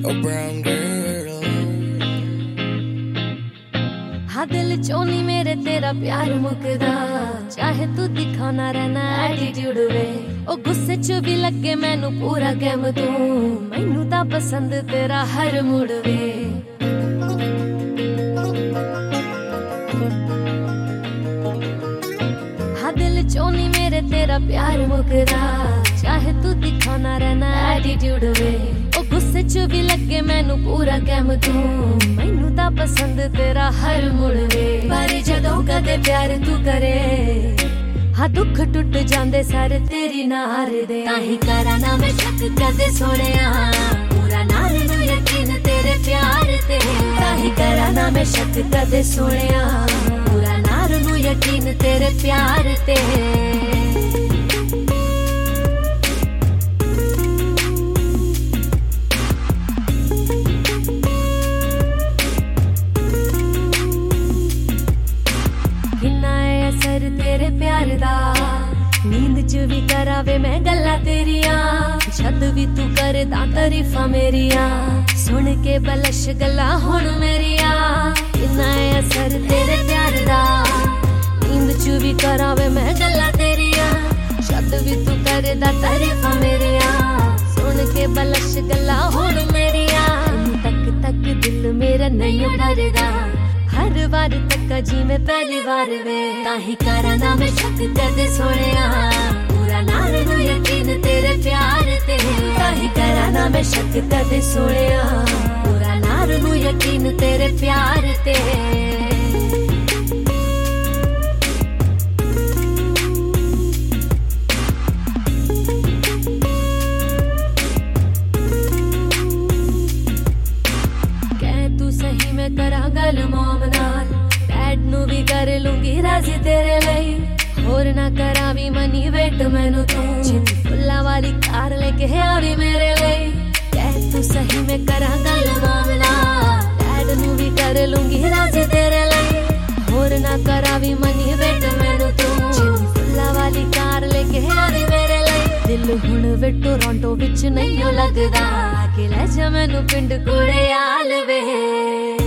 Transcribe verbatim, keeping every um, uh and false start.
a brown girl. हाँ दिल चोनी मेरे तेरा प्यार मुकदा, चाहे तू दिखाना रहना एटीट्यूड वे। ओ गुस्से च भी लगे मैनू पूरा गैम तू, मैनू ता पसंद तेरा हर मूड वे। हाँ दिल चोनी मेरे तेरा प्यार मुकदा, चाहे तू दिखाना रहना एटीट्यूड वे। ओ गुस्से च भी लगे मैनू पूरा गैम तू, मैनू ता पसंद तेरा हर मुड़ वे। पर जदों कदे प्यार तू करे, हाँ दुख टुट जांदे सारे तेरी नार दे। ताही करा ना मैं शक कदे सोनिया, पूरा नार नू यकीन तेरे प्यार ते। ताही करा ना मैं शक कदे सोनिया, पूरा नार नू यकीन तेरे प्यार ते। तेरे प्यार दा नींद च भी करावे मैं गल्ला तेरिया, जद भी तू करदा तारीफा मेरिया, सुन के बलश गल्ला हुण मेरिया। किन्ना है असर तेरे प्यार दा, नींद च भी करावे मैं गल्ला तेरिया, जद भी तू करदा तारीफा मेरिया, सुन के बलश गल्ला हुण मेरिया। तक तक दिल मेरा नहीं भरदा, हर बार तक्का जी में पहली बार वे। ताही करा ना मैं शक कदे सोनिया, पूरा नार नू यकीन तेरे प्यार ते। ताही करा ना मैं शक कदे सोनिया, पूरा नार नू यकीन तेरे प्यार ते। करा गल मोम नाल, डैड नू भी कर लूंगी राजी तेरे लई, होर ना करा भी मनी वेट मैनू तू, फुल्ला वाली कार लेके आवी मेरे लई। कह तू सही में करा गल मोम नाल, डैड नू भी कर लूंगी राजी तेरे लई, होर ना करा भी मनी वेट मैनू तू, फुल्ला वाली कार लेके आवी मेरे लई। दिल हुण वे टोरंटो विच नहीं लगदा, कि ले जा मैनू पिंड कुड़ियाल वे।